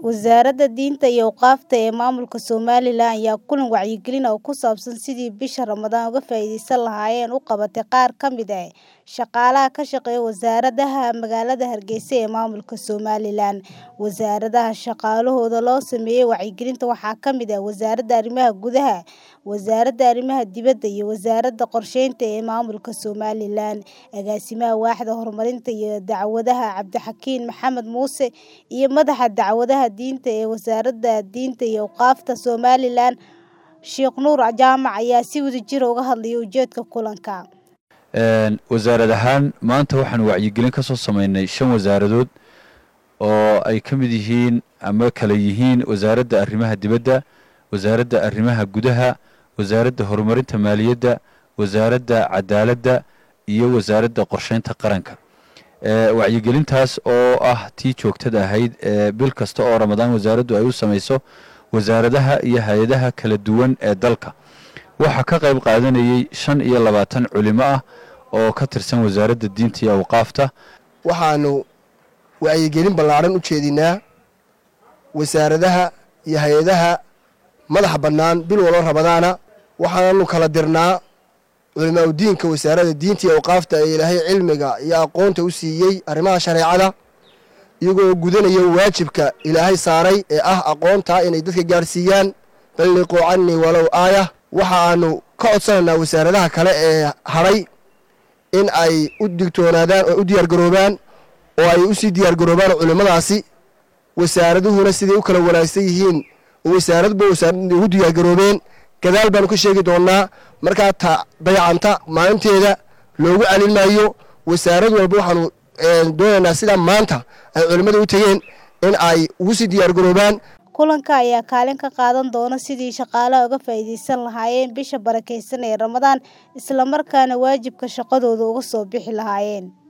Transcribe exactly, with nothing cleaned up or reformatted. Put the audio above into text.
Wasaaradda Diinta iyo Awqaafta ee Maamulka Somalilan ayaa kulan wacyigelin ah oo ku saabsan sidii bisha Ramadaan uga faa'iideysan lahaayeen u qabatay qaar ka mid ah shaqaalaha ka shaqeeya wasaaradaha magaalada Hargeysa ee maamulka Somalilan. Wasaaradaha shaqaalahooda loo sameeyay wacyigelinta waxaa ka mid ah Wasaaradda Arrimaha Gudaha, Wasaaradda Arrimaha Dibadda, iyo Wasaaradda Qorsheynta ee maamulka Somalilan. Agaasimaha Waaxda Horumarinta iyo Dacwadaha Cabdixakiin Maxamed Muuse iyo Madaxa Dacwadaha Diinta ee Wasaaradda Diinta iyo Awqaafta Somalilan, Sheekh Nuur Jaamac, ayaa si wadajir ah uga hadlayay ujeedka kulanka. wasaarad ahaan maanta waxaan wacyigelin ka soo sameynay shan wasaaradood oo ay ka mid yihiin ama kala yihiin Wasaaradda Arrimaha Dibadda, Wasaaradda Arrimaha Gudaha, Wasaaradda Horumarinta Maaliyadda, Wasaaradda Cadaaladda iyo Wasaaradda Qorsheynta Qaranka. wacyigelintaas oo ah tii joogtada ahayd bil kasta oo Ramadaan wasaaraddu ay u samayso wasaaradaha iyo hay'adaha kala duwan ee dalka. waxa ka qayb qaadanayay shan iyo labaatan culimo ah oo ka tirsan Wasaaradda Diinta iyo Awqaafta. waxaanu wacyigelin ballaaran u jeedinaa wasaaradaha iyo hay'adaha madaxa bannaan bil walba Ramadaana. waxaanu kala dirnaa culimada diinka Wasaaradda Diinta iyo Awqaafta ee Ilaahay cilmiga iyo aqoonta u siiyay arrimaha shareecada, iyagoo gudanaya waajibka Ilaahay saaray ee ah aqoonta inay dadka gaarsiiyaan. balliquu cannii walow aayah. waxaanu ka codsanaynaa wasaaradaha kale ee haray in ay u digtoonaadaan oo u diyaargaroobaan oo ay u sii diyaargaroobaan culimadaasi. wasaaraduhuna siday u kala wanaagsan yihiin oo wasaaradba wasaaradda ugu diyaargaroobeen gadaal baanu ka sheegi doonaa. markaa ta dayacanta maalinteeda loogu celin maayo. wasaarad walba waxaanu doonaynaa sida maanta ay culimada u tageen in ay ugu sii diyaargaroobaan. kulanka ayaa kaalin ka qaadan doona sidii shaqaalaha uga faa'iideysan lahaayeen bisha barakeysan ee Ramadaan, isla markaana waajibka shaqadooda uga soo bixi lahaayeen.